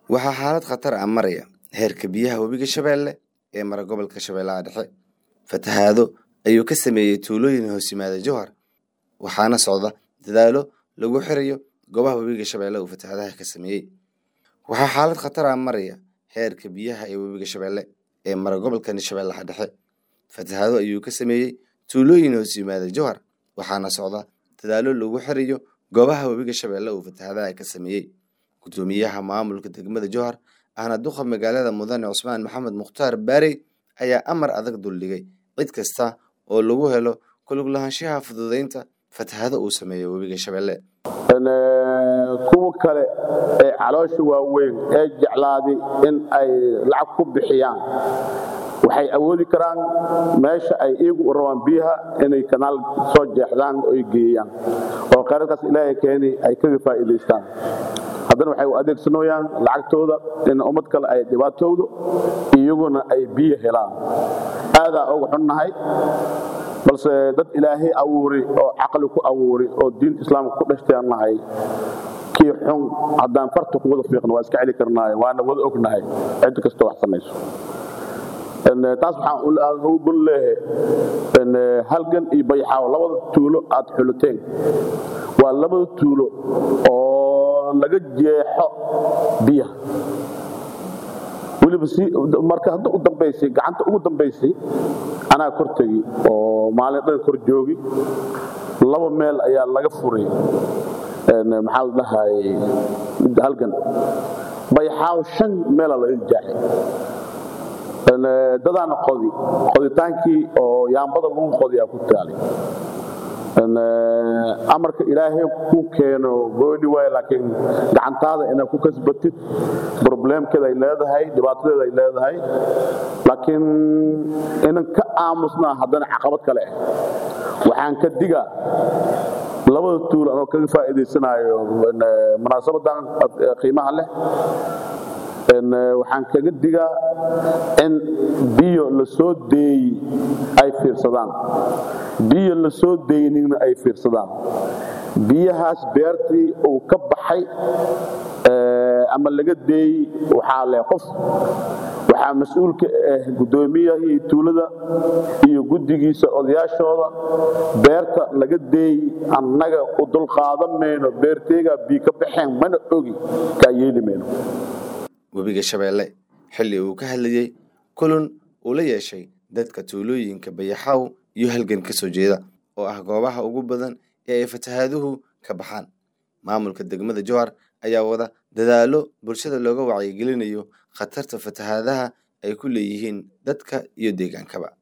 waxaa xaalad khatar ah maraya heerka biyaha webiga Shabeelle ee mara gobolka Shabeellaha Dhexe. Fatahaado ayuu ka sameeyay tuulooyin hoos yimaada Jowhar, waxaana socda dadaalo lagu xirayo goobaha webiga Shabeelle uu fatahaadaha ka sameeyay. waxaa xaalad khatar ah maraya heerka biyaha ee webiga Shabeelle ee mara gobolka Shabeellaha Dhexe. Fatahaado ayuu ka sameeyay tuulooyin hoos yimaada Jowhar, waxaana socda dadaalo lagu xirayo goobaha webiga Shabeelle uu fatahaadaha ka sameeyay. Gudoomiyaha maamulka degmada Jowhar ahna duqa magaalada Mudane Cusmaan Maxamed Mukhtaar Baarey ayaa amar adag duldhigay cid kasta oo lagu helo ku lug lahaanshaha fududeynta fatahaado uu sameeyo webiga Shabeelle. kuwa kale ee caloosha waaweyn ee jeclaaday in ay lacag ku bixiyaan waxay awoodi karaan meesha ay iyagu u rabaan biyaha inay kanaal soo jeexdaan oo ay geeyaan oo qarankaas ilaahay keenay ay kaga faa'iideystaan. haddana waxay u adeegsanayaan lacagtooda in ummad kale ay dhibaatoodo iyaguna ay biyo helaan. aadaa ugu xunnahay, balse dad ilaahay abuuri oo caqli ku abuuri oo diinta islaamka ku dhashtaan nahay kii xun haddaan farta ku wada fiiqno waa iska celi karnaaye waana wada ognahay cid kasta wax samayso. taas waxaan ugu gun leeyahay halgan iyo bayxaaw labada tuulo aad xuluteen waa labada tuulo oo laga jeexo biyaha weliba marka hadda u dambaysay gacanta ugu dambaysay anaa kor tegi oo maalin dhan kor joogi laba meel ayaa laga furay maxaa la dhahay halgan bayxaaw 5 meel laga jeexay dadana qoditaankii oo yaambada lagu qodiyaa ku taalay amarka ilaahay ku keeno gooni way laakiin gacantaada inaad ku kasbatid problemkeeda ay leedahay dhibaatadeeda ay leedahay laakiin inan ka aamusnaa haddana caqabad kale ah. waxaan ka digaa labada tuulo oo kaga faa'iideysanayo munaasabadan qiimaha leh waxaan kaga digaa in biyo la soo deeyay ay fiirsadaan biyo la soo deeynina ay fiirsadaan biyahaas beertii uu ka baxay ama laga deeyay waxaa leh qof waxaa mas'uulka ah gudoomiyaha tuulada iyo guddigiisa odayaashooda beerta laga deeyay annaga u dul qaadan meeno beerteega biyo ka baxeen mana ogi ka yeeli meeno. webiga Shabeelle xilli uu ka hadlayay kulan uu la yeeshay dadka tuulooyinka Bayaxaw iyo halgan ka soo jeeda oo ah goobaha ugu badan ee ay fatahaaduhu ka baxaan. maamulka degmada Jowhar ayaa wada dadaalo bulshada looga wacyigelinayo khatarta fatahaadaha ay ku leeyihiin dadka iyo deegaankaba.